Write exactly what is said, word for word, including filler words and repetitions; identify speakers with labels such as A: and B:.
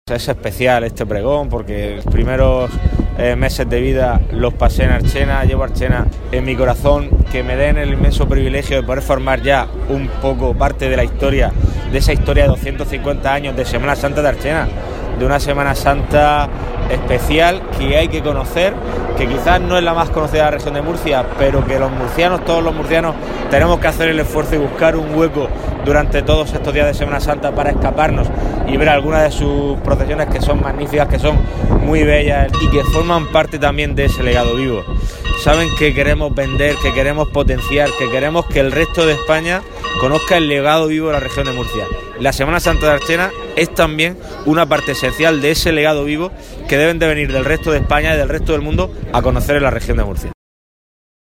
A: Es especial este pregón porque los primeros eh, meses de vida los pasé en Archena, llevo Archena en mi corazón, que me den el inmenso privilegio de poder formar ya un poco parte de la historia, de esa historia de doscientos cincuenta años de Semana Santa de Archena, de una Semana Santa especial que hay que conocer, que quizás no es la más conocida de la región de Murcia, pero que los murcianos, todos los murcianos, tenemos que hacer el esfuerzo y buscar un hueco durante todos estos días de Semana Santa para escaparnos y ver algunas de sus procesiones que son magníficas, que son muy bellas y que forman parte también de ese legado vivo. Saben que queremos vender, que queremos potenciar, que queremos que el resto de España conozca el legado vivo de la región de Murcia. La Semana Santa de Archena es también una parte esencial de ese legado vivo que deben de venir del resto de España y del resto del mundo a conocer en la región de Murcia.